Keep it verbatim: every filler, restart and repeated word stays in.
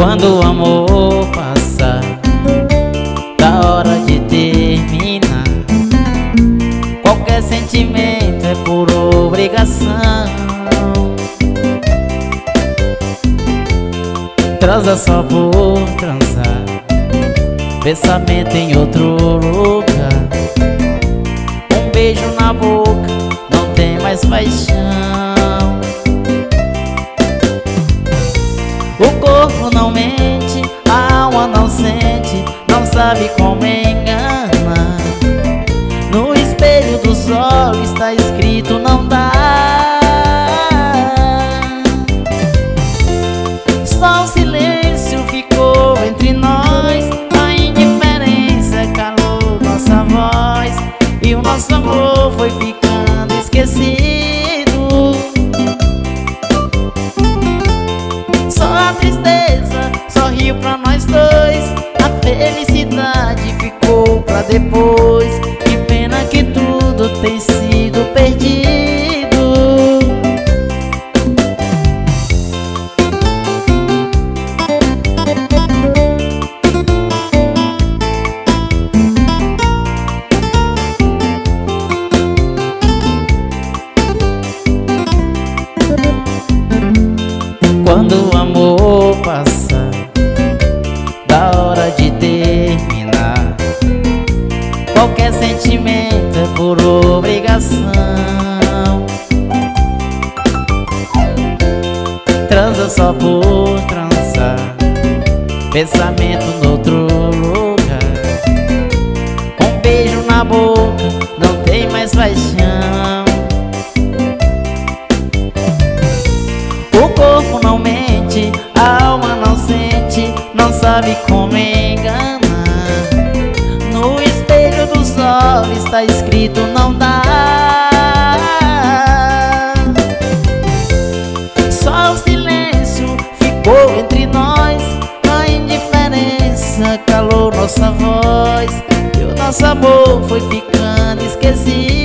Quando o amor passar da hora de terminar, qualquer sentimento é por obrigação. Transa só por transar, pensamento em outro lugar. Um beijo na boca, não tem mais paixão. O corpo não mente, a alma não sente, não sabe como engana. No espelho dos olhos está escrito não dá. Só o silêncio ficou entre nós, a indiferença calou nossa voz, e o nosso amor foi ficando esquecido. Só a tristeza sorriu pra nós dois, a felicidade ficou pra depois. Que pena que tudo tem sido perdido. Quando o amor passar da hora de terminar, qualquer sentimento é por obrigação. Transa só por transar, pensamento noutro lugar. Um beijo na boca, não tem mais paixão. O corpo não mente, a alma não sente, não sabe como enganar. No espelho dos olhos está escrito não dá. Só o silêncio ficou entre nós, a indiferença calou nossa voz, e o nosso amor foi ficando esquecido.